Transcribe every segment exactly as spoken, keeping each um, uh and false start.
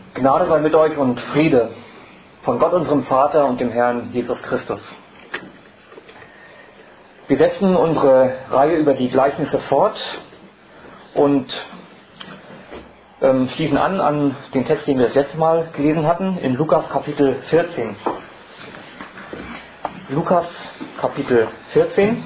Gnade sei mit euch und Friede von Gott unserem Vater und dem Herrn Jesus Christus. Wir setzen unsere Reihe über die Gleichnisse fort und ähm, schließen an an den Text, den wir das letzte Mal gelesen hatten, in Lukas Kapitel vierzehn. Lukas Kapitel vierzehn.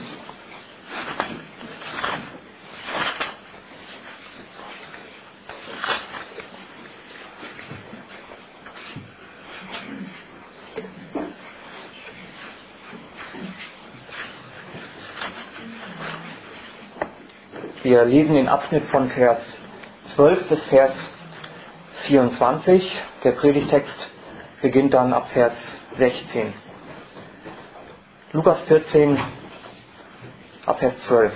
Wir lesen den Abschnitt von Vers zwölf bis Vers vierundzwanzig. Der Predigtext beginnt dann ab Vers sechzehn. Lukas vierzehn, ab Vers zwölf.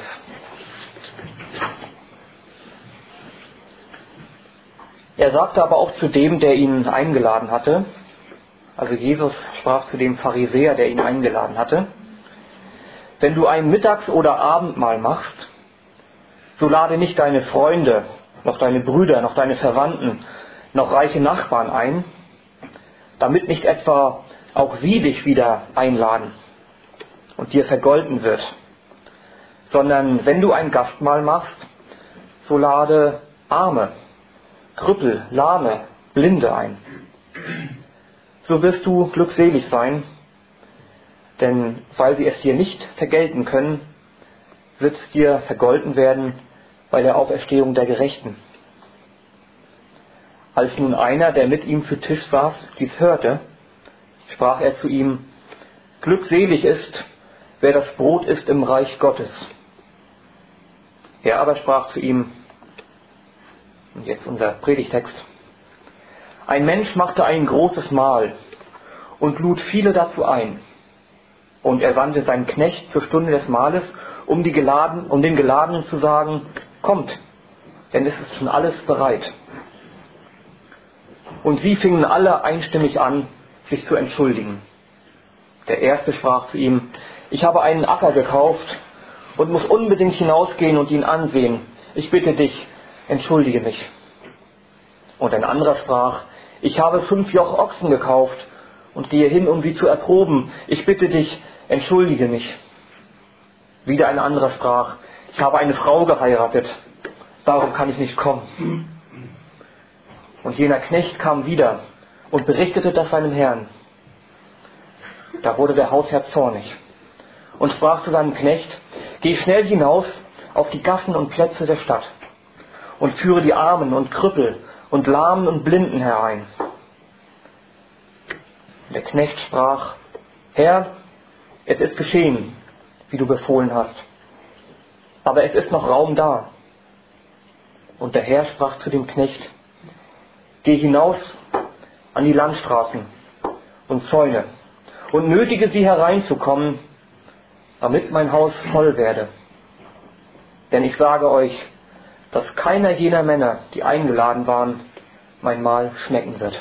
Er sagte aber auch zu dem, der ihn eingeladen hatte, also Jesus sprach zu dem Pharisäer, der ihn eingeladen hatte: Wenn du ein Mittags- oder Abendmahl machst, so lade nicht deine Freunde, noch deine Brüder, noch deine Verwandten, noch reiche Nachbarn ein, damit nicht etwa auch sie dich wieder einladen und dir vergolten wird. Sondern wenn du ein Gastmahl machst, so lade Arme, Krüppel, Lahme, Blinde ein. So wirst du glückselig sein, denn weil sie es dir nicht vergelten können, wird es dir vergolten werden bei der Auferstehung der Gerechten. Als nun einer, der mit ihm zu Tisch saß, dies hörte, sprach er zu ihm: Glückselig ist, wer das Brot isst im Reich Gottes. Er aber sprach zu ihm, und jetzt unser Predigtext: Ein Mensch machte ein großes Mahl und lud viele dazu ein. Und er sandte seinen Knecht zur Stunde des Mahles, um, die Geladen, um den Geladenen zu sagen: Kommt, denn es ist schon alles bereit. Und sie fingen alle einstimmig an, sich zu entschuldigen. Der erste sprach zu ihm: Ich habe einen Acker gekauft und muss unbedingt hinausgehen und ihn ansehen. Ich bitte dich, entschuldige mich. Und ein anderer sprach: Ich habe fünf Joch Ochsen gekauft und gehe hin, um sie zu erproben. Ich bitte dich, entschuldige mich. Wieder ein anderer sprach: Ich habe eine Frau geheiratet, darum kann ich nicht kommen. Und jener Knecht kam wieder und berichtete das seinem Herrn. Da wurde der Hausherr zornig und sprach zu seinem Knecht: Geh schnell hinaus auf die Gassen und Plätze der Stadt und führe die Armen und Krüppel und Lahmen und Blinden herein. Der Knecht sprach: Herr, es ist geschehen, wie du befohlen hast, aber es ist noch Raum da. Und der Herr sprach zu dem Knecht: Geh hinaus an die Landstraßen und Zäune und nötige sie hereinzukommen, damit mein Haus voll werde. Denn ich sage euch, dass keiner jener Männer, die eingeladen waren, mein Mahl schmecken wird.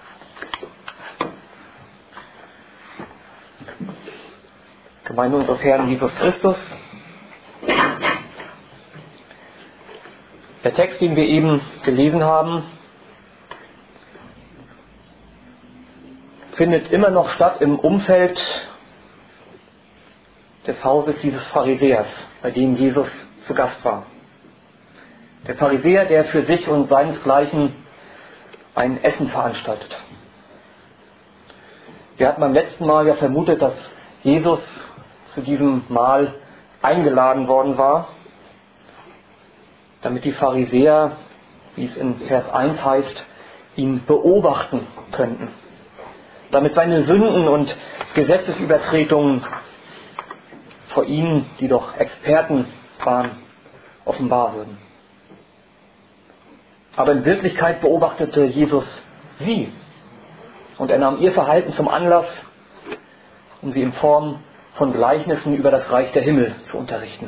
Gemeinde unseres Herrn Jesus Christus. Der Text, den wir eben gelesen haben, findet immer noch statt im Umfeld des Hauses dieses Pharisäers, bei dem Jesus zu Gast war. Der Pharisäer, der für sich und seinesgleichen ein Essen veranstaltet. Wir hatten beim letzten Mal ja vermutet, dass Jesus zu diesem Mahl eingeladen worden war, damit die Pharisäer, wie es in Vers eins heißt, ihn beobachten könnten, damit seine Sünden und Gesetzesübertretungen vor ihnen, die doch Experten waren, offenbar würden. Aber in Wirklichkeit beobachtete Jesus sie und er nahm ihr Verhalten zum Anlass, um sie in Form von Gleichnissen über das Reich der Himmel zu unterrichten.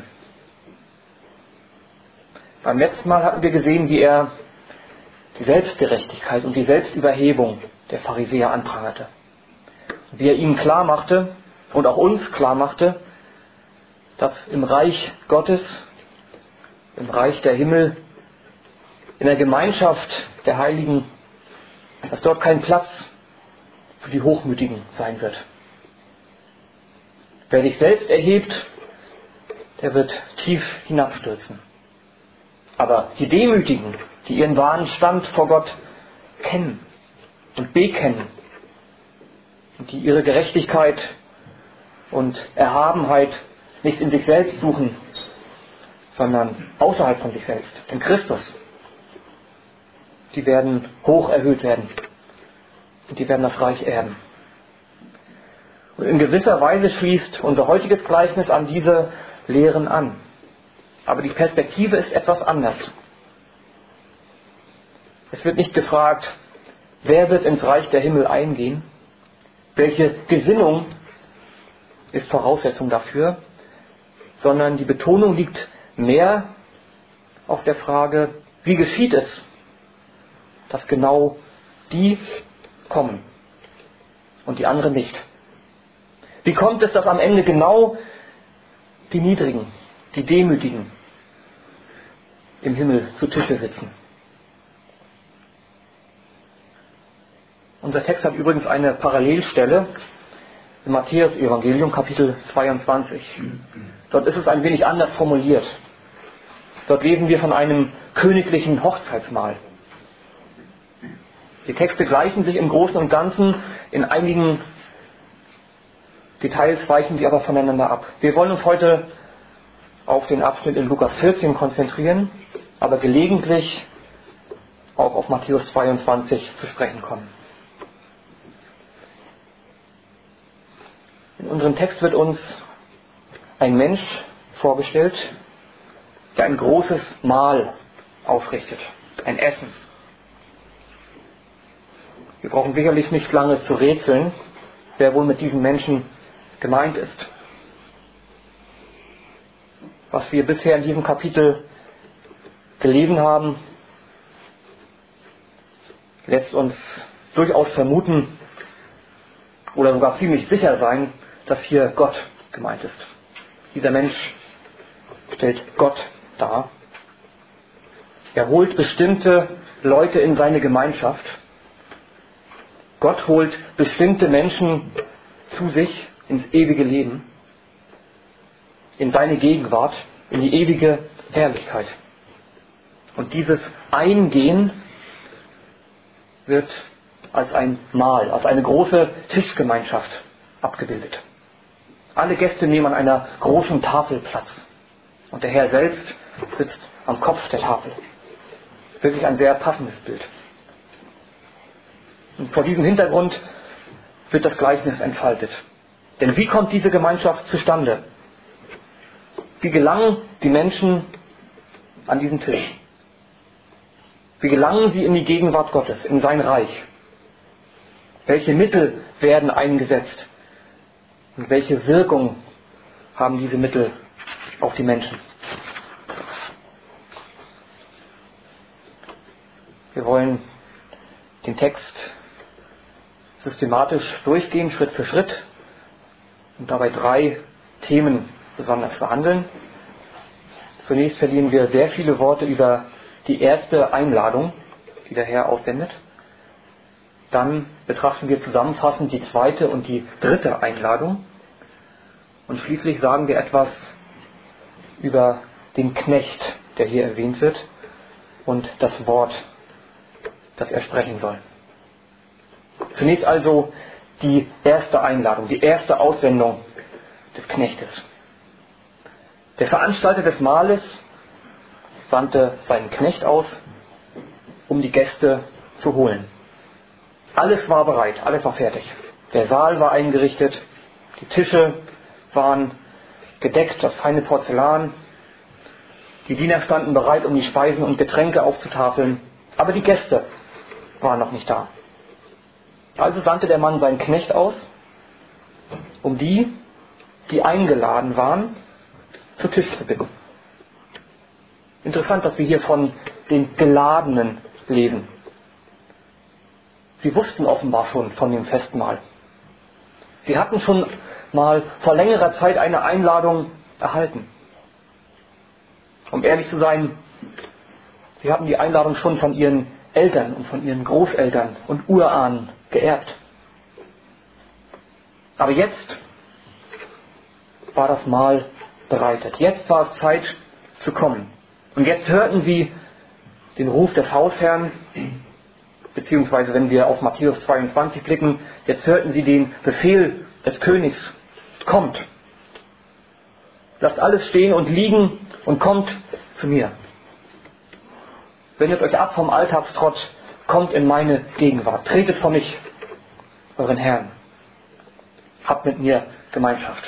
Beim letzten Mal hatten wir gesehen, wie er die Selbstgerechtigkeit und die Selbstüberhebung der Pharisäer anprangerte. Wie er ihnen klar machte und auch uns klar machte, dass im Reich Gottes, im Reich der Himmel, in der Gemeinschaft der Heiligen dass dort kein Platz für die Hochmütigen sein wird. Wer sich selbst erhebt, der wird tief hinabstürzen. Aber die Demütigen, die ihren wahren Stand vor Gott kennen und bekennen und die ihre Gerechtigkeit und Erhabenheit nicht in sich selbst suchen, sondern außerhalb von sich selbst, in Christus, die werden hoch erhöht werden und die werden das Reich erben. Und in gewisser Weise schließt unser heutiges Gleichnis an diese Lehren an. Aber die Perspektive ist etwas anders. Es wird nicht gefragt, wer wird ins Reich der Himmel eingehen, welche Gesinnung ist Voraussetzung dafür, sondern die Betonung liegt mehr auf der Frage, wie geschieht es, dass genau die kommen und die anderen nicht. Wie kommt es, dass am Ende genau die Niedrigen, die Demütigen im Himmel zu Tische sitzen? Unser Text hat übrigens eine Parallelstelle im Matthäus-Evangelium, Kapitel zweiundzwanzig. Dort ist es ein wenig anders formuliert. Dort lesen wir von einem königlichen Hochzeitsmahl. Die Texte gleichen sich im Großen und Ganzen, in einigen Details weichen sie aber voneinander ab. Wir wollen uns heute auf den Abschnitt in Lukas vierzehn konzentrieren, aber gelegentlich auch auf Matthäus zweiundzwanzig zu sprechen kommen. In unserem Text wird uns ein Mensch vorgestellt, der ein großes Mahl aufrichtet, ein Essen. Wir brauchen sicherlich nicht lange zu rätseln, wer wohl mit diesem Menschen gemeint ist. Was wir bisher in diesem Kapitel gelesen haben, lässt uns durchaus vermuten oder sogar ziemlich sicher sein, dass hier Gott gemeint ist. Dieser Mensch stellt Gott dar. Er holt bestimmte Leute in seine Gemeinschaft. Gott holt bestimmte Menschen zu sich ins ewige Leben, in seine Gegenwart, in die ewige Herrlichkeit. Und dieses Eingehen wird als ein Mahl, als eine große Tischgemeinschaft abgebildet. Alle Gäste nehmen an einer großen Tafel Platz. Und der Herr selbst sitzt am Kopf der Tafel. Wirklich ein sehr passendes Bild. Und vor diesem Hintergrund wird das Gleichnis entfaltet. Denn wie kommt diese Gemeinschaft zustande? Wie gelangen die Menschen an diesen Tisch? Wie gelangen sie in die Gegenwart Gottes, in sein Reich? Welche Mittel werden eingesetzt? Und welche Wirkung haben diese Mittel auf die Menschen? Wir wollen den Text systematisch durchgehen, Schritt für Schritt, und dabei drei Themen besonders behandeln. Zunächst verlieren wir sehr viele Worte über die erste Einladung, die der Herr aussendet. Dann betrachten wir zusammenfassend die zweite und die dritte Einladung. Und schließlich sagen wir etwas über den Knecht, der hier erwähnt wird, und das Wort, das er sprechen soll. Zunächst also die erste Einladung, die erste Aussendung des Knechtes. Der Veranstalter des Mahles sandte seinen Knecht aus, um die Gäste zu holen. Alles war bereit, alles war fertig. Der Saal war eingerichtet, die Tische waren gedeckt, das feine Porzellan. Die Diener standen bereit, um die Speisen und Getränke aufzutafeln. Aber die Gäste waren noch nicht da. Also sandte der Mann seinen Knecht aus, um die, die eingeladen waren, zu Tisch zu bitten. Interessant, dass wir hier von den Geladenen lesen. Sie wussten offenbar schon von dem Festmahl. Sie hatten schon mal vor längerer Zeit eine Einladung erhalten. Um ehrlich zu sein, sie hatten die Einladung schon von ihren Eltern und von ihren Großeltern und Urahnen geerbt. Aber jetzt war das Mahl bereitet. Jetzt war es Zeit zu kommen. Und jetzt hörten sie den Ruf des Hausherrn, beziehungsweise wenn wir auf Matthäus zweiundzwanzig blicken, jetzt hörten sie den Befehl des Königs: Kommt, lasst alles stehen und liegen und kommt zu mir. Wendet euch ab vom Alltagstrott, kommt in meine Gegenwart. Tretet vor mich, euren Herrn. Habt mit mir Gemeinschaft.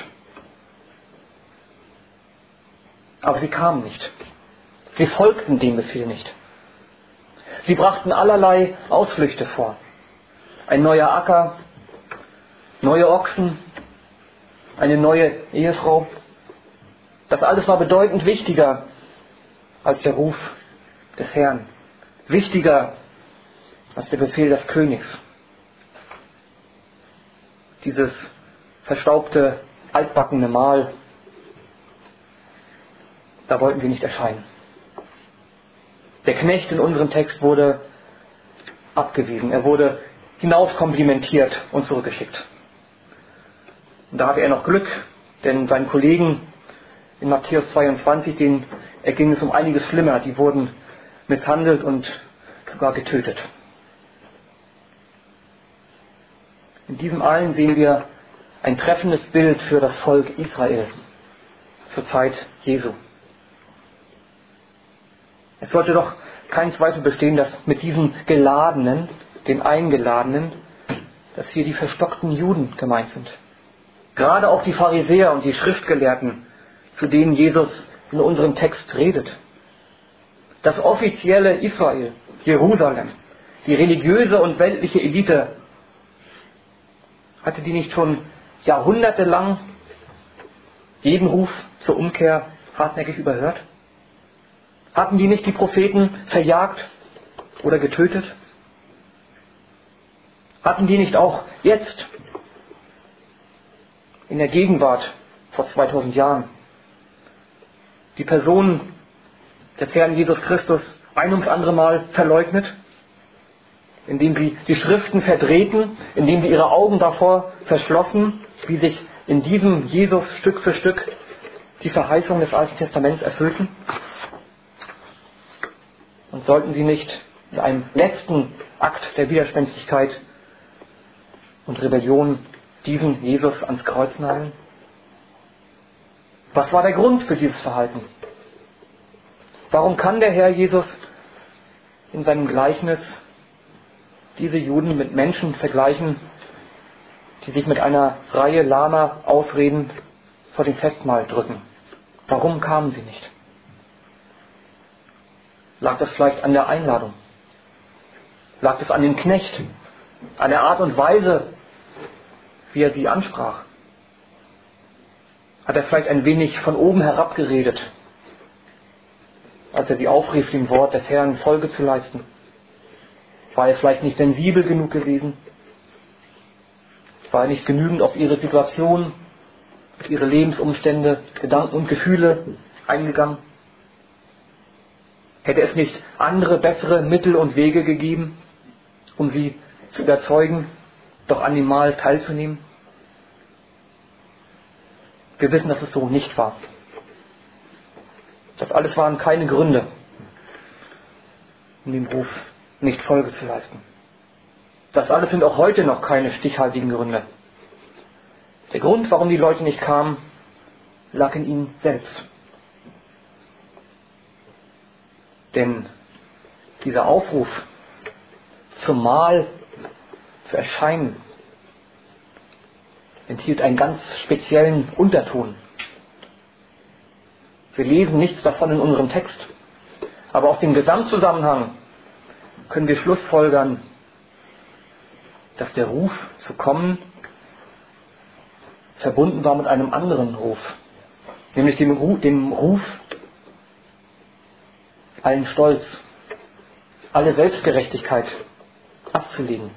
Aber sie kamen nicht. Sie folgten dem Befehl nicht. Sie brachten allerlei Ausflüchte vor. Ein neuer Acker, neue Ochsen, eine neue Ehefrau. Das alles war bedeutend wichtiger als der Ruf des Herrn. Wichtiger als der Befehl des Königs. Dieses verstaubte, altbackene Mahl, da wollten sie nicht erscheinen. Der Knecht in unserem Text wurde abgewiesen. Er wurde hinauskomplimentiert und zurückgeschickt. Und da hatte er noch Glück, denn seinen Kollegen in Matthäus zweiundzwanzig, denen erging es um einiges schlimmer. Die wurden misshandelt und sogar getötet. In diesem allen sehen wir ein treffendes Bild für das Volk Israel zur Zeit Jesu. Es sollte doch kein Zweifel bestehen, dass mit diesen Geladenen, den Eingeladenen, dass hier die verstockten Juden gemeint sind. Gerade auch die Pharisäer und die Schriftgelehrten, zu denen Jesus in unserem Text redet. Das offizielle Israel, Jerusalem, die religiöse und weltliche Elite, hatte die nicht schon jahrhundertelang jeden Ruf zur Umkehr hartnäckig überhört? Hatten die nicht die Propheten verjagt oder getötet? Hatten die nicht auch jetzt, in der Gegenwart vor zweitausend Jahren, die Person des Herrn Jesus Christus ein ums andere Mal verleugnet, indem sie die Schriften verdrehten, indem sie ihre Augen davor verschlossen, wie sich in diesem Jesus Stück für Stück die Verheißungen des Alten Testaments erfüllten? Und sollten sie nicht in einem letzten Akt der Widerspenstigkeit und Rebellion diesen Jesus ans Kreuz nageln? Was war der Grund für dieses Verhalten? Warum kann der Herr Jesus in seinem Gleichnis diese Juden mit Menschen vergleichen, die sich mit einer Reihe lahmer Ausreden vor dem Festmahl drücken? Warum kamen sie nicht? Lag das vielleicht an der Einladung? Lag es an dem Knecht? An der Art und Weise, wie er sie ansprach? Hat er vielleicht ein wenig von oben herab geredet, als er sie aufrief, dem Wort des Herrn Folge zu leisten? War er vielleicht nicht sensibel genug gewesen? War er nicht genügend auf ihre Situation, auf ihre Lebensumstände, Gedanken und Gefühle eingegangen? Hätte es nicht andere, bessere Mittel und Wege gegeben, um sie zu überzeugen, doch an dem Mahl teilzunehmen? Wir wissen, dass es so nicht war. Das alles waren keine Gründe, um dem Ruf nicht Folge zu leisten. Das alles sind auch heute noch keine stichhaltigen Gründe. Der Grund, warum die Leute nicht kamen, lag in ihnen selbst. Denn dieser Aufruf, zum Mahl zu erscheinen, enthielt einen ganz speziellen Unterton. Wir lesen nichts davon in unserem Text, aber aus dem Gesamtzusammenhang können wir schlussfolgern, dass der Ruf zu kommen verbunden war mit einem anderen Ruf, nämlich dem Ruf, dem Ruf allen Stolz, alle Selbstgerechtigkeit abzulegen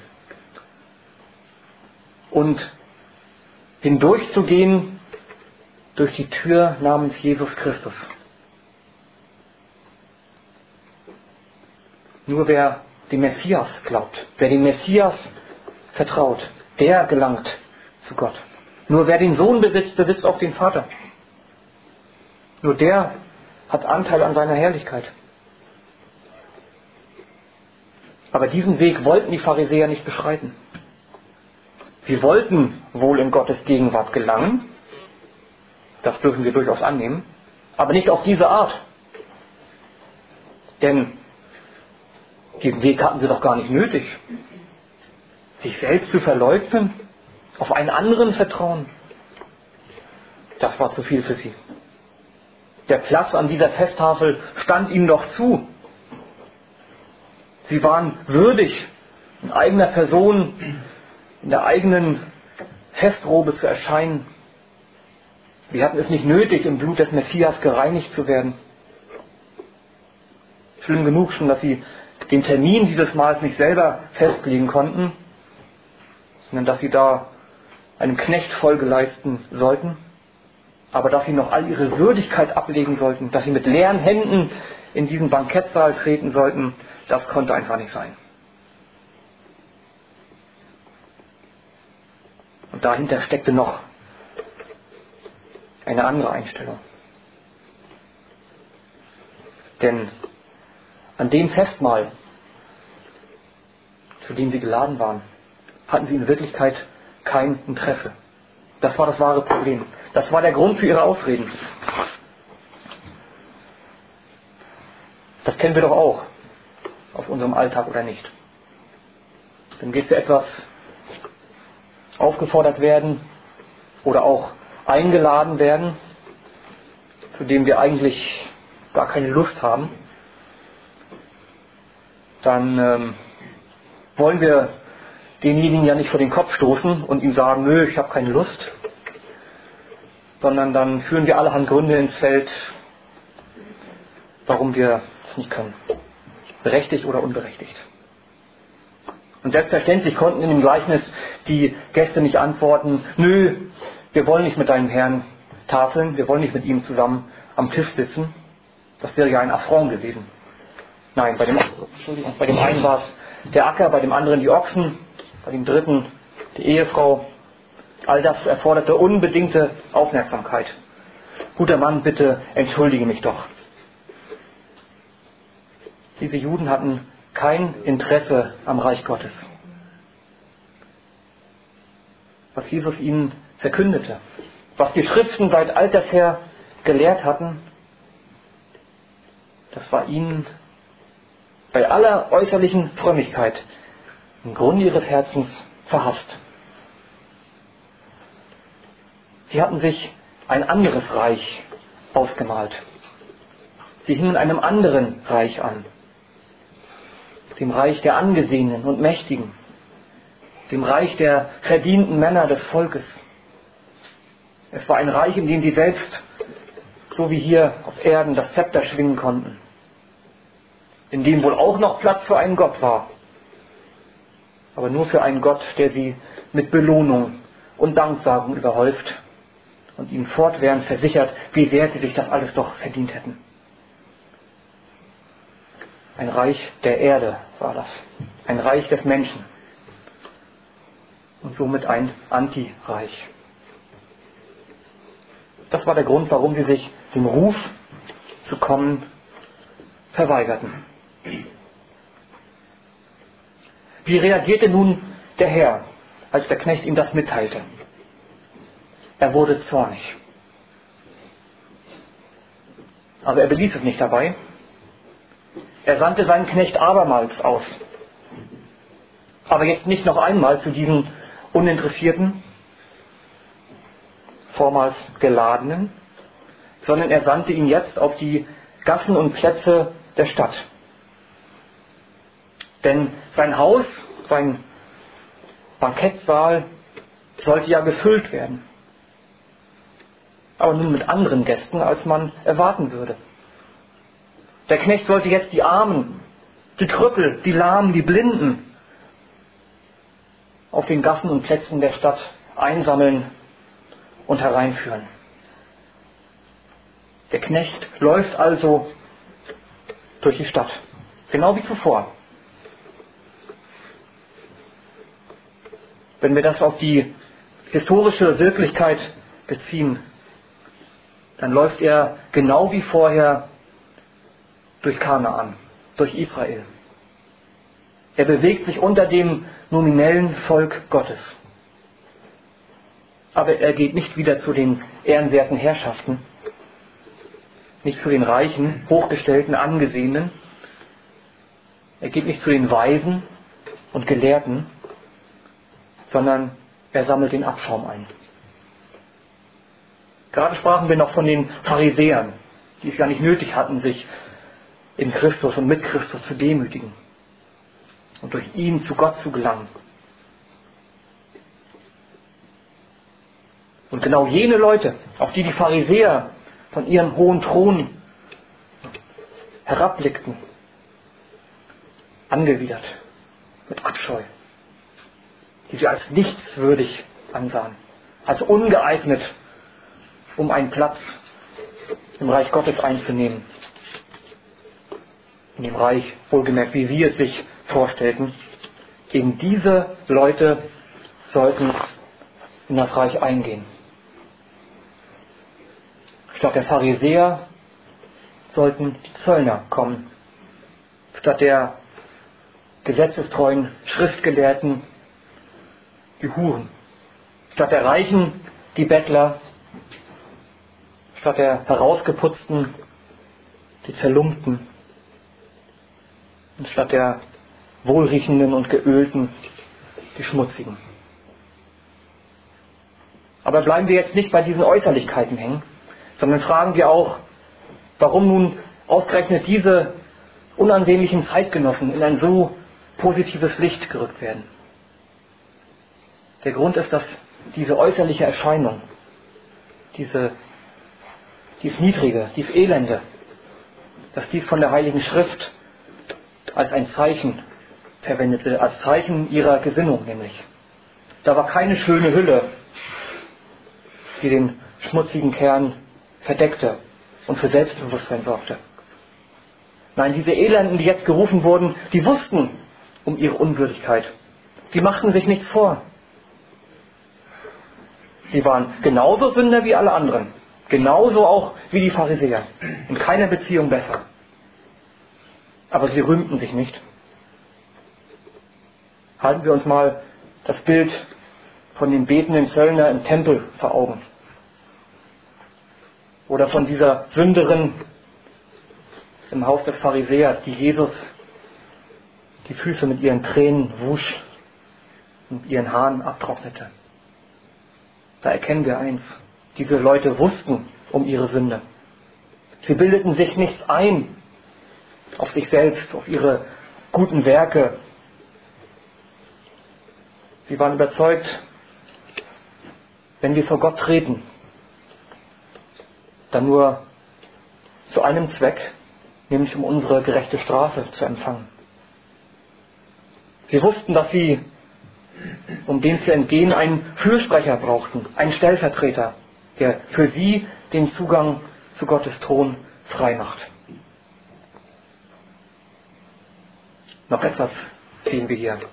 und hindurchzugehen durch die Tür namens Jesus Christus. Nur wer dem Messias glaubt, wer dem Messias vertraut, der gelangt zu Gott. Nur wer den Sohn besitzt, besitzt auch den Vater. Nur der hat Anteil an seiner Herrlichkeit. Aber diesen Weg wollten die Pharisäer nicht beschreiten. Sie wollten wohl in Gottes Gegenwart gelangen, das dürfen wir durchaus annehmen, aber nicht auf diese Art. Denn diesen Weg hatten sie doch gar nicht nötig. Sich selbst zu verleugnen, auf einen anderen vertrauen, das war zu viel für sie. Der Platz an dieser Festtafel stand ihnen doch zu. Sie waren würdig, in eigener Person, in der eigenen Festrobe zu erscheinen. Sie hatten es nicht nötig, im Blut des Messias gereinigt zu werden. Schlimm genug schon, dass sie den Termin dieses Mahls nicht selber festlegen konnten, sondern dass sie da einem Knecht Folge leisten sollten, aber dass sie noch all ihre Würdigkeit ablegen sollten, dass sie mit leeren Händen in diesen Bankettsaal treten sollten, das konnte einfach nicht sein. Und dahinter steckte noch eine andere Einstellung. Denn an dem Festmahl, zu dem sie geladen waren, hatten sie in Wirklichkeit kein Interesse. Das war das wahre Problem. Das war der Grund für ihre Ausreden. Das kennen wir doch auch aus unserem Alltag, oder nicht? Dann geht es ja etwas aufgefordert werden oder auch eingeladen werden, zu dem wir eigentlich gar keine Lust haben. Dann ähm, wollen wir denjenigen ja nicht vor den Kopf stoßen und ihm sagen, nö, ich habe keine Lust, sondern dann führen wir allerhand Gründe ins Feld, warum wir es nicht können. Berechtigt oder unberechtigt. Und selbstverständlich konnten in dem Gleichnis die Gäste nicht antworten, nö, wir wollen nicht mit deinem Herrn tafeln, wir wollen nicht mit ihm zusammen am Tisch sitzen. Das wäre ja ein Affront gewesen. Nein, bei dem, Entschuldigung, bei dem einen war es der Acker, bei dem anderen die Ochsen, bei dem dritten die Ehefrau. All das erforderte unbedingte Aufmerksamkeit. Guter Mann, bitte entschuldige mich doch. Diese Juden hatten kein Interesse am Reich Gottes. Was Jesus ihnen verkündete, was die Schriften seit alters her gelehrt hatten, das war ihnen bei aller äußerlichen Frömmigkeit im Grunde ihres Herzens verhasst. Sie hatten sich ein anderes Reich ausgemalt. Sie hingen einem anderen Reich an. Dem Reich der Angesehenen und Mächtigen. Dem Reich der verdienten Männer des Volkes. Es war ein Reich, in dem sie selbst, so wie hier auf Erden, das Zepter schwingen konnten. In dem wohl auch noch Platz für einen Gott war. Aber nur für einen Gott, der sie mit Belohnung und Danksagung überhäuft und ihnen fortwährend versichert, wie sehr sie sich das alles doch verdient hätten. Ein Reich der Erde war das. Ein Reich des Menschen. Und somit ein Antireich. Das war der Grund, warum sie sich dem Ruf zu kommen verweigerten. Wie reagierte nun der Herr, als der Knecht ihm das mitteilte? Er wurde zornig. Aber er beließ es nicht dabei. Er sandte seinen Knecht abermals aus. Aber jetzt nicht noch einmal zu diesen Uninteressierten, vormals Geladenen, sondern er sandte ihn jetzt auf die Gassen und Plätze der Stadt. Denn sein Haus, sein Bankettsaal sollte ja gefüllt werden. Aber nun mit anderen Gästen, als man erwarten würde. Der Knecht sollte jetzt die Armen, die Krüppel, die Lahmen, die Blinden auf den Gassen und Plätzen der Stadt einsammeln und hereinführen. Der Knecht läuft also durch die Stadt, genau wie zuvor. wenn wir das auf die historische Wirklichkeit beziehen, dann läuft er genau wie vorher durch Kanaan, durch Israel. Er bewegt sich unter dem nominellen Volk Gottes. Aber er geht nicht wieder zu den ehrenwerten Herrschaften, nicht zu den Reichen, Hochgestellten, Angesehenen. Er geht nicht zu den Weisen und Gelehrten, sondern er sammelt den Abschaum ein. Gerade sprachen wir noch von den Pharisäern, die es ja nicht nötig hatten, sich in Christus und mit Christus zu demütigen und durch ihn zu Gott zu gelangen. Und genau jene Leute, auf die die Pharisäer von ihren hohen Thron herabblickten, angewidert, mit Abscheu, die sie als nichtswürdig ansahen, als ungeeignet, um einen Platz im Reich Gottes einzunehmen. In dem Reich, wohlgemerkt, wie sie es sich vorstellten. Eben diese Leute sollten in das Reich eingehen. Statt der Pharisäer sollten die Zöllner kommen. Statt der gesetzestreuen Schriftgelehrten die Huren. Statt der Reichen die Bettler. Statt der Herausgeputzten die Zerlumpten. Und statt der Wohlriechenden und Geölten die Schmutzigen. Aber bleiben wir jetzt nicht bei diesen Äußerlichkeiten hängen, sondern fragen wir auch, warum nun ausgerechnet diese unansehnlichen Zeitgenossen in ein so positives Licht gerückt werden. Der Grund ist, dass diese äußerliche Erscheinung, diese, dies Niedrige, dies Elende, dass dies von der Heiligen Schrift als ein Zeichen verwendet wird, als Zeichen ihrer Gesinnung nämlich. Da war keine schöne Hülle, die den schmutzigen Kern verdeckte und für Selbstbewusstsein sorgte. Nein, diese Elenden, die jetzt gerufen wurden, die wussten um ihre Unwürdigkeit. Die machten sich nichts vor. Sie waren genauso Sünder wie alle anderen. Genauso auch wie die Pharisäer. In keiner Beziehung besser. Aber sie rühmten sich nicht. Halten wir uns mal das Bild von dem betenden Zöllner im Tempel vor Augen. Oder von dieser Sünderin im Haus des Pharisäers, die Jesus die Füße mit ihren Tränen wusch und ihren Haaren abtrocknete. Da erkennen wir eins. Diese Leute wussten um ihre Sünde. Sie bildeten sich nichts ein auf sich selbst, auf ihre guten Werke. Sie waren überzeugt, wenn wir vor Gott treten, dann nur zu einem Zweck, nämlich um unsere gerechte Strafe zu empfangen. Sie wussten, dass sie, um dem zu entgehen, einen Fürsprecher brauchten, einen Stellvertreter, der für sie den Zugang zu Gottes Thron frei macht. Noch etwas sehen wir hier.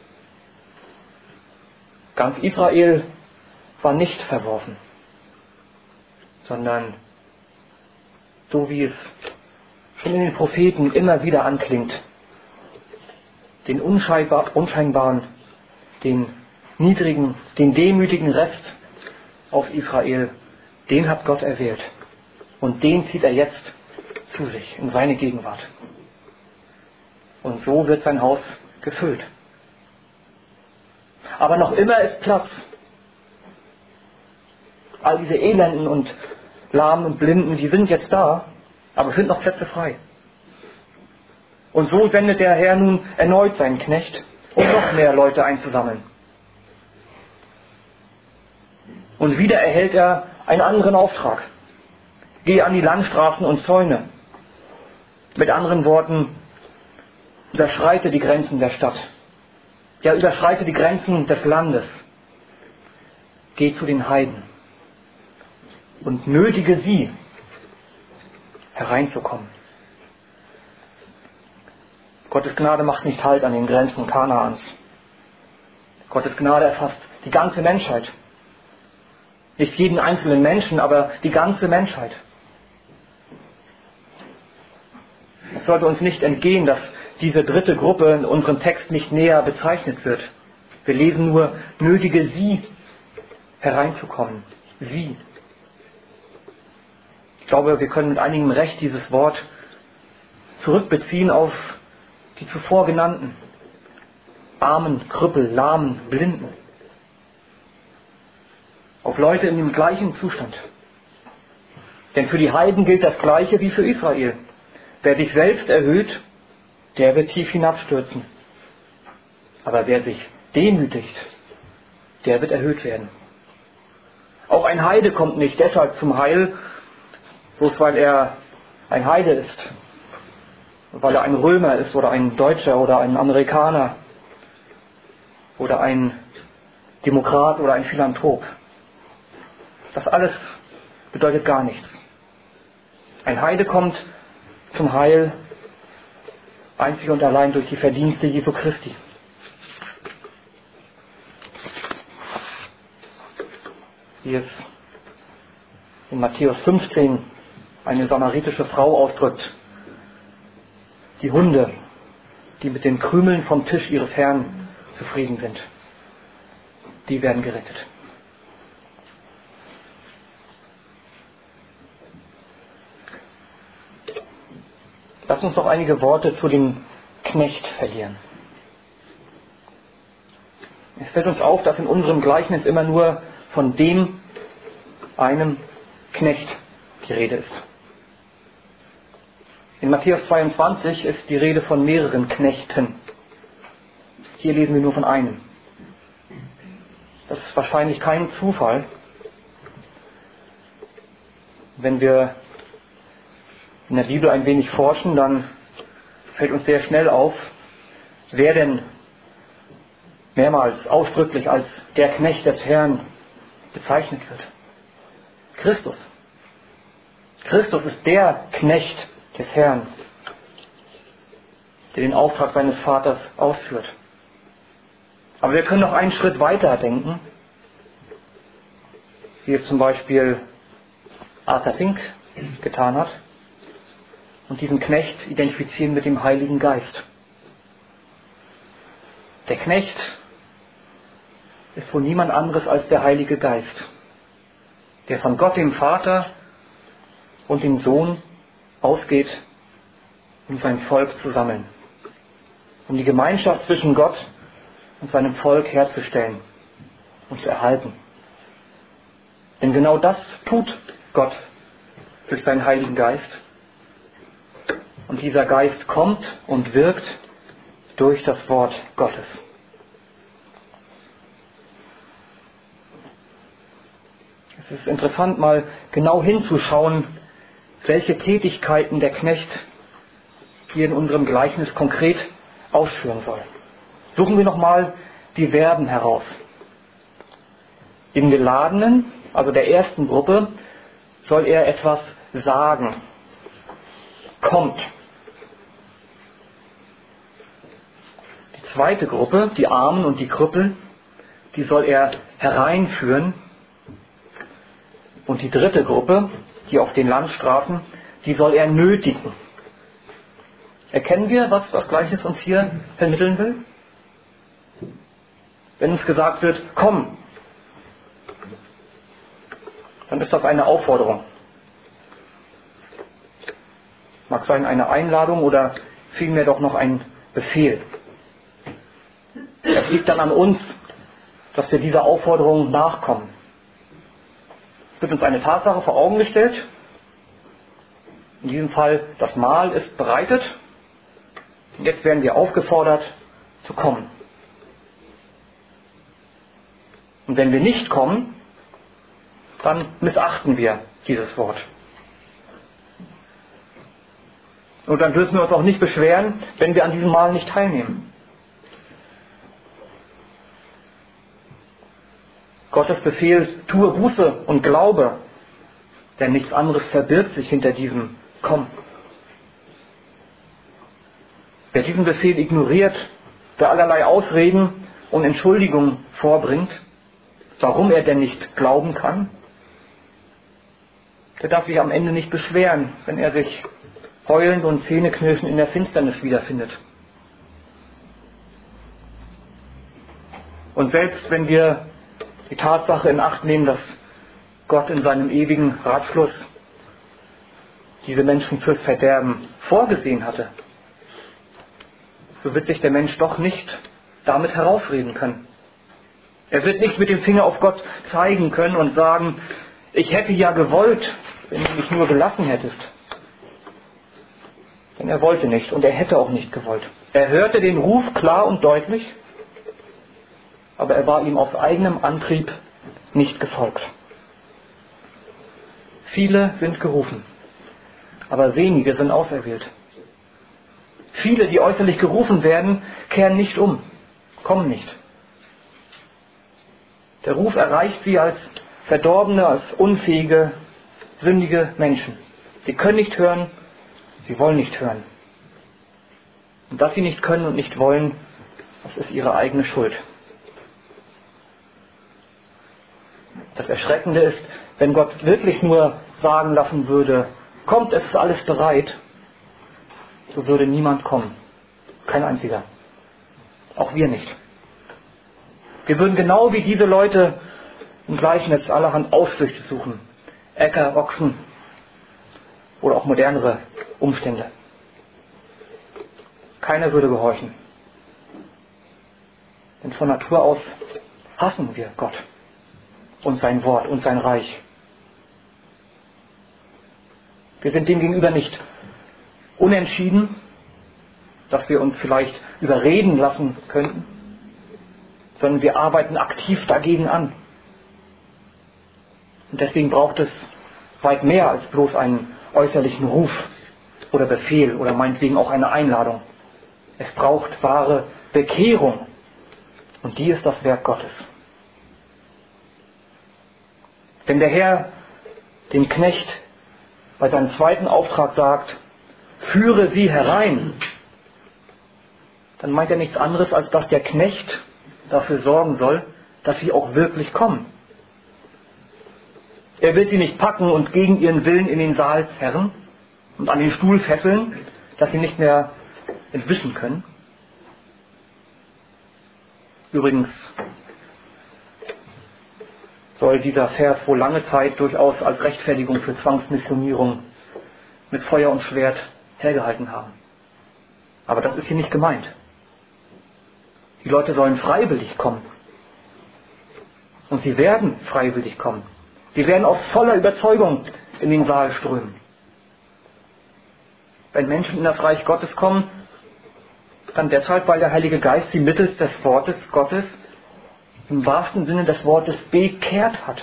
Ganz Israel war nicht verworfen, sondern so wie es schon in den Propheten immer wieder anklingt, den unscheinbar, unscheinbaren, den niedrigen, den demütigen Rest auf Israel, den hat Gott erwählt. Und den zieht er jetzt zu sich, in seine Gegenwart. Und so wird sein Haus gefüllt. Aber noch immer ist Platz. All diese Elenden und Lahmen und Blinden, die sind jetzt da, aber es sind noch Plätze frei. Und so sendet der Herr nun erneut seinen Knecht, um noch mehr Leute einzusammeln. Und wieder erhält er einen anderen Auftrag. Geh an die Landstraßen und Zäune. Mit anderen Worten, überschreite die Grenzen der Stadt. Ja, überschreite die Grenzen des Landes. Geh zu den Heiden und nötige sie, hereinzukommen. Gottes Gnade macht nicht Halt an den Grenzen Kanaans. Gottes Gnade erfasst die ganze Menschheit. Nicht jeden einzelnen Menschen, aber die ganze Menschheit. Es sollte uns nicht entgehen, dass diese dritte Gruppe in unserem Text nicht näher bezeichnet wird. Wir lesen nur, nötige sie hereinzukommen. Sie. Ich glaube, wir können mit einigem Recht dieses Wort zurückbeziehen auf die zuvor genannten. Armen, Krüppel, Lahmen, Blinden. Auf Leute in dem gleichen Zustand. Denn für die Heiden gilt das Gleiche wie für Israel. Wer sich selbst erhöht, der wird tief hinabstürzen. Aber wer sich demütigt, der wird erhöht werden. Auch ein Heide kommt nicht deshalb zum Heil, bloß weil er ein Heide ist, weil er ein Römer ist oder ein Deutscher oder ein Amerikaner oder ein Demokrat oder ein Philanthrop. Das alles bedeutet gar nichts. Ein Heide kommt zum Heil einzig und allein durch die Verdienste Jesu Christi. Wie es in Matthäus fünfzehn eine samaritische Frau ausdrückt. Die Hunde, die mit den Krümeln vom Tisch ihres Herrn zufrieden sind, die werden gerettet. Lass uns noch einige Worte zu dem Knecht verlieren. Es fällt uns auf, dass in unserem Gleichnis immer nur von dem einem Knecht die Rede ist. In Matthäus zweiundzwanzig ist die Rede von mehreren Knechten. Hier lesen wir nur von einem. Das ist wahrscheinlich kein Zufall, wenn wir in der Bibel ein wenig forschen, dann fällt uns sehr schnell auf, wer denn mehrmals ausdrücklich als der Knecht des Herrn bezeichnet wird. Christus. Christus ist der Knecht des Herrn, der den Auftrag seines Vaters ausführt. Aber wir können noch einen Schritt weiter denken, wie es zum Beispiel Arthur Fink getan hat, und diesen Knecht identifizieren mit dem Heiligen Geist. Der Knecht ist wohl niemand anderes als der Heilige Geist, der von Gott dem Vater und dem Sohn ausgeht, um sein Volk zu sammeln, um die Gemeinschaft zwischen Gott und seinem Volk herzustellen und zu erhalten. Denn genau das tut Gott durch seinen Heiligen Geist. Und dieser Geist kommt und wirkt durch das Wort Gottes. Es ist interessant, mal genau hinzuschauen, welche Tätigkeiten der Knecht hier in unserem Gleichnis konkret ausführen soll. Suchen wir nochmal die Verben heraus. Dem Geladenen, also der ersten Gruppe, soll er etwas sagen. Kommt. Die zweite Gruppe, die Armen und die Krüppel, die soll er hereinführen. Und die dritte Gruppe, die auf den Landstraßen, die soll er nötigen. Erkennen wir, was das Gleichnis uns hier vermitteln will? Wenn uns gesagt wird, komm, dann ist das eine Aufforderung. Mag sein eine Einladung oder vielmehr doch noch ein Befehl. Es liegt dann an uns, dass wir dieser Aufforderung nachkommen. Es wird uns eine Tatsache vor Augen gestellt. In diesem Fall, das Mahl ist bereitet. Und jetzt werden wir aufgefordert, zu kommen. Und wenn wir nicht kommen, dann missachten wir dieses Wort. Und dann dürfen wir uns auch nicht beschweren, wenn wir an diesem Mahl nicht teilnehmen. Gottes Befehl, tue Buße und glaube, denn nichts anderes verbirgt sich hinter diesem Komm. Wer diesen Befehl ignoriert, der allerlei Ausreden und Entschuldigungen vorbringt, warum er denn nicht glauben kann, der darf sich am Ende nicht beschweren, wenn er sich heulend und zähneknirschend in der Finsternis wiederfindet. Und selbst wenn wir die Tatsache in Acht nehmen, dass Gott in seinem ewigen Ratschluss diese Menschen fürs Verderben vorgesehen hatte, so wird sich der Mensch doch nicht damit herausreden können. Er wird nicht mit dem Finger auf Gott zeigen können und sagen, ich hätte ja gewollt, wenn du mich nur gelassen hättest. Denn er wollte nicht und er hätte auch nicht gewollt. Er hörte den Ruf klar und deutlich, aber er war ihm aus eigenem Antrieb nicht gefolgt. Viele sind gerufen, aber wenige sind auserwählt. Viele, die äußerlich gerufen werden, kehren nicht um, kommen nicht. Der Ruf erreicht sie als verdorbene, als unfähige, sündige Menschen. Sie können nicht hören, sie wollen nicht hören. Und dass sie nicht können und nicht wollen, das ist ihre eigene Schuld. Das Erschreckende ist, wenn Gott wirklich nur sagen lassen würde, kommt, es ist alles bereit, so würde niemand kommen. Kein einziger. Auch wir nicht. Wir würden genau wie diese Leute im Gleichnis allerhand Ausflüchte suchen. Äcker, Ochsen oder auch modernere Umstände. Keiner würde gehorchen. Denn von Natur aus hassen wir Gott und sein Wort und sein Reich. Wir sind dem gegenüber nicht unentschieden, dass wir uns vielleicht überreden lassen könnten, sondern wir arbeiten aktiv dagegen an. Und deswegen braucht es weit mehr als bloß einen äußerlichen Ruf oder Befehl oder meinetwegen auch eine Einladung. Es braucht wahre Bekehrung. Und die ist das Werk Gottes. Wenn der Herr dem Knecht bei seinem zweiten Auftrag sagt, führe sie herein, dann meint er nichts anderes, als dass der Knecht dafür sorgen soll, dass sie auch wirklich kommen. Er wird sie nicht packen und gegen ihren Willen in den Saal zerren und an den Stuhl fesseln, dass sie nicht mehr entwischen können. Übrigens soll dieser Vers wohl lange Zeit durchaus als Rechtfertigung für Zwangsmissionierung mit Feuer und Schwert hergehalten haben. Aber das ist hier nicht gemeint. Die Leute sollen freiwillig kommen. Und sie werden freiwillig kommen. Sie werden aus voller Überzeugung in den Saal strömen. Wenn Menschen in das Reich Gottes kommen, dann deshalb, weil der Heilige Geist sie mittels des Wortes Gottes im wahrsten Sinne des Wortes bekehrt hat.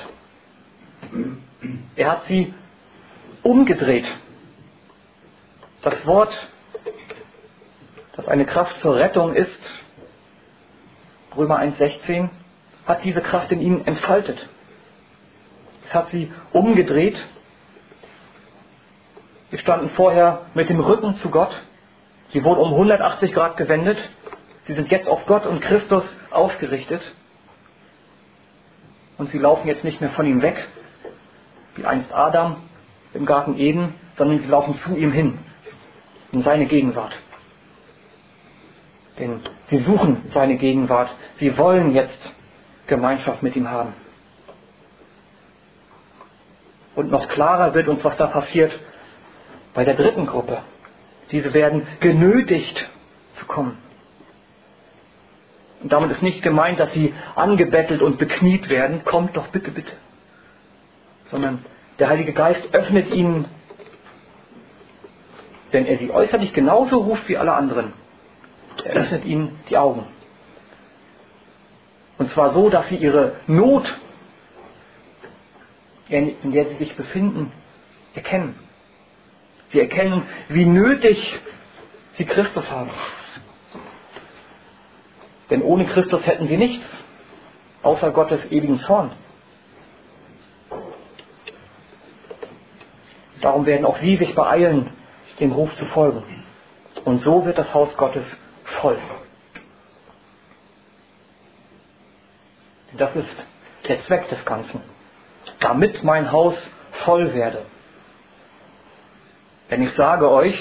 Er hat sie umgedreht. Das Wort, das eine Kraft zur Rettung ist, Römer eins sechzehn, hat diese Kraft in ihnen entfaltet. Es hat sie umgedreht. Sie standen vorher mit dem Rücken zu Gott. Sie wurden um hundertachtzig Grad gewendet. Sie sind jetzt auf Gott und Christus ausgerichtet. Und sie laufen jetzt nicht mehr von ihm weg, wie einst Adam im Garten Eden, sondern sie laufen zu ihm hin, in seine Gegenwart. Denn sie suchen seine Gegenwart. Sie wollen jetzt Gemeinschaft mit ihm haben. Und noch klarer wird uns, was da passiert bei der dritten Gruppe. Diese werden genötigt zu kommen. Und damit ist nicht gemeint, dass sie angebettelt und bekniet werden. Kommt doch bitte, bitte. Sondern der Heilige Geist öffnet ihnen, wenn er sie äußerlich genauso ruft wie alle anderen, er öffnet ihnen die Augen. Und zwar so, dass sie ihre Not, in der sie sich befinden, erkennen. Sie erkennen, wie nötig sie Christus haben. Denn ohne Christus hätten sie nichts, außer Gottes ewigen Zorn. Darum werden auch sie sich beeilen, dem Ruf zu folgen. Und so wird das Haus Gottes voll. Das ist der Zweck des Ganzen, damit mein Haus voll werde. Denn ich sage euch,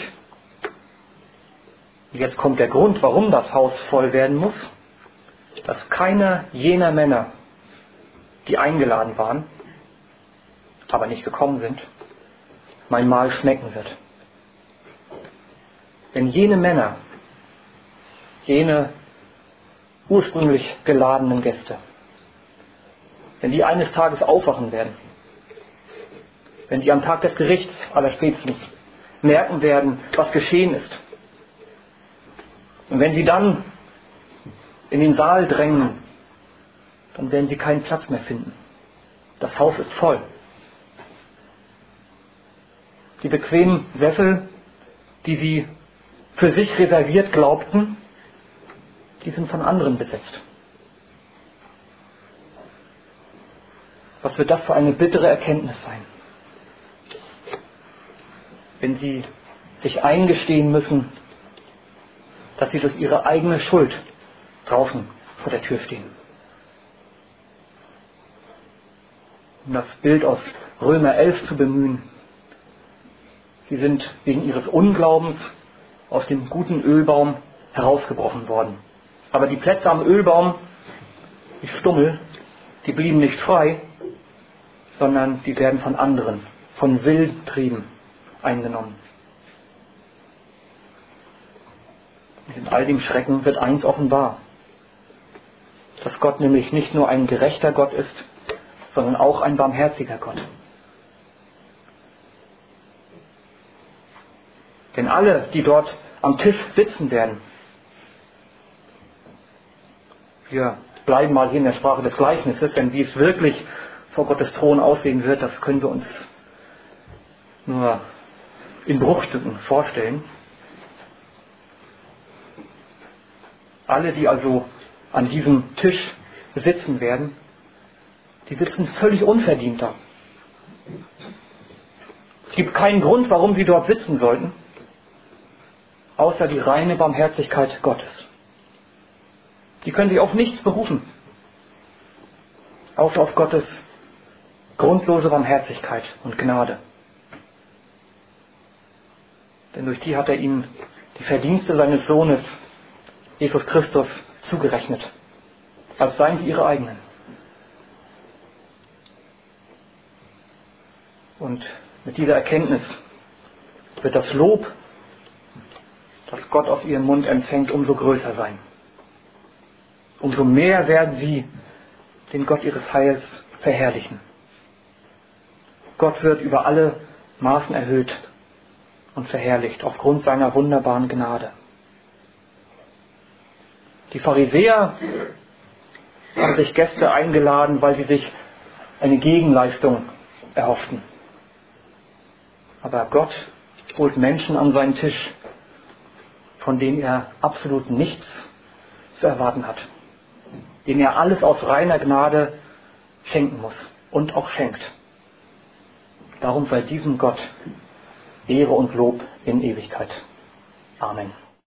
jetzt kommt der Grund, warum das Haus voll werden muss, dass keiner jener Männer, die eingeladen waren, aber nicht gekommen sind, mein Mahl schmecken wird. Denn jene Männer, jene ursprünglich geladenen Gäste, wenn die eines Tages aufwachen werden, wenn die am Tag des Gerichts allerspätestens merken werden, was geschehen ist, und wenn sie dann in den Saal drängen, dann werden sie keinen Platz mehr finden. Das Haus ist voll. Die bequemen Sessel, die sie für sich reserviert glaubten, die sind von anderen besetzt. Was wird das für eine bittere Erkenntnis sein? Wenn sie sich eingestehen müssen, dass sie durch ihre eigene Schuld draußen vor der Tür stehen. Um das Bild aus Römer elf zu bemühen. Sie sind wegen ihres Unglaubens aus dem guten Ölbaum herausgebrochen worden. Aber die Plätze am Ölbaum, die Stummel, die blieben nicht frei, sondern die werden von anderen, von wilden Trieben eingenommen. Und in all dem Schrecken wird eins offenbar, dass Gott nämlich nicht nur ein gerechter Gott ist, sondern auch ein barmherziger Gott. Denn alle, die dort am Tisch sitzen werden, wir bleiben mal hier in der Sprache des Gleichnisses, denn wie es wirklich vor Gottes Thron aussehen wird, das können wir uns nur in Bruchstücken vorstellen. Alle, die also an diesem Tisch sitzen werden, die sitzen völlig unverdient da. Es gibt keinen Grund, warum sie dort sitzen sollten, außer die reine Barmherzigkeit Gottes. Die können sich auf nichts berufen, außer auf Gottes grundlose Barmherzigkeit und Gnade. Denn durch die hat er ihnen die Verdienste seines Sohnes, Jesus Christus, zugerechnet, als seien sie ihre eigenen. Und mit dieser Erkenntnis wird das Lob, das Gott aus ihrem Mund empfängt, umso größer sein. Umso mehr werden sie den Gott ihres Heils verherrlichen. Gott wird über alle Maßen erhöht und verherrlicht aufgrund seiner wunderbaren Gnade. Die Pharisäer haben sich Gäste eingeladen, weil sie sich eine Gegenleistung erhofften. Aber Gott holt Menschen an seinen Tisch, von denen er absolut nichts zu erwarten hat, denen er alles aus reiner Gnade schenken muss und auch schenkt. Darum sei diesem Gott Ehre und Lob in Ewigkeit. Amen.